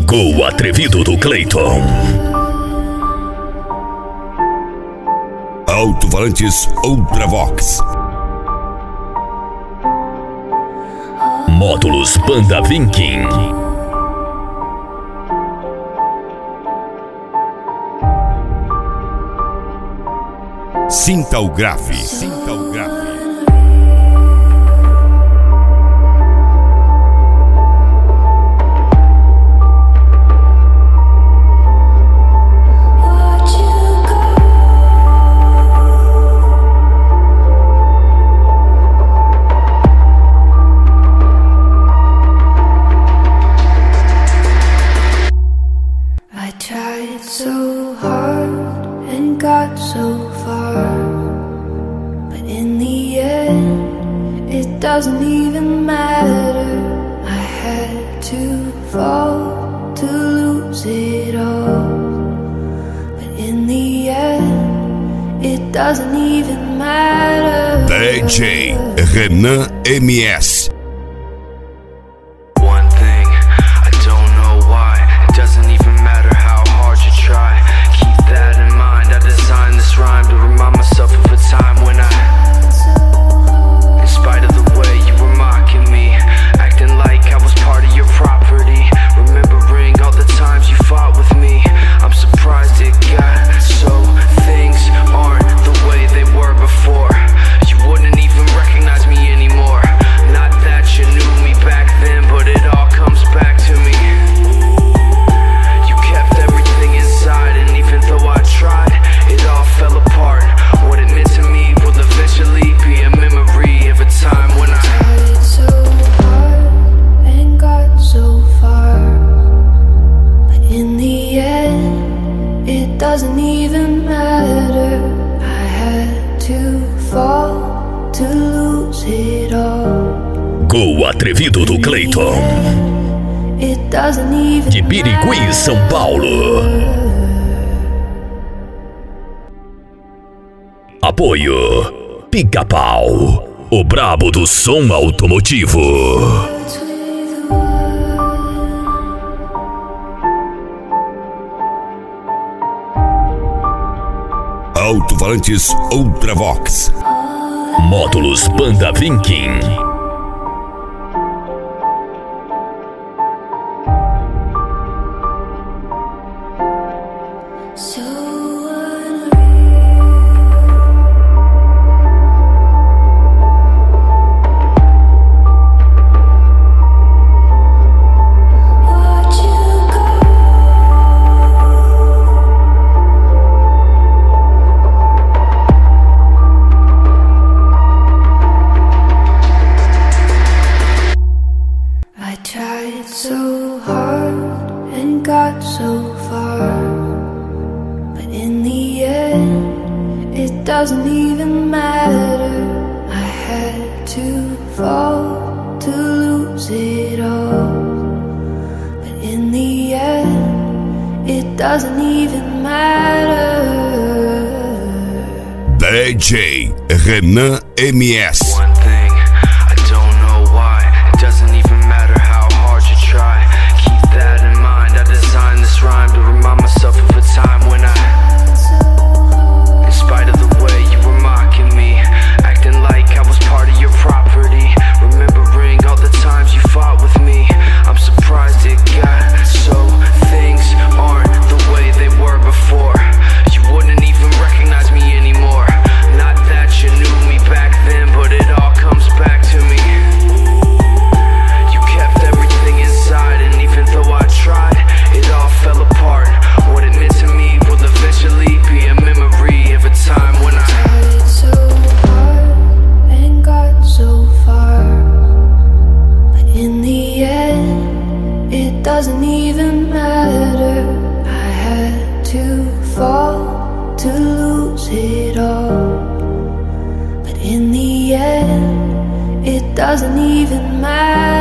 Gol atrevido do Clayton. Alto-falantes Ultravox. Módulos Panda Vinking. Sinta o grave. Sinta o grave. So hard and got so far, but in the end it doesn't even matter. I had to fall to lose it all, but in the end it doesn't even matter. DJ Renan MS. Doesn't even matter. I had to fall to lose it all. Gol atrevido do Clayton. De Birigui, São Paulo. Apoio Pica-Pau, o brabo do som automotivo. Alto-falantes Ultravox. Módulos Panda Vinking. So hard and got so far, but in the end it doesn't even matter. I had to fall to lose it all, but in the end it doesn't even matter. DJ Renan MS. Doesn't even matter. I had to fall to lose it all, but in the end it doesn't even matter.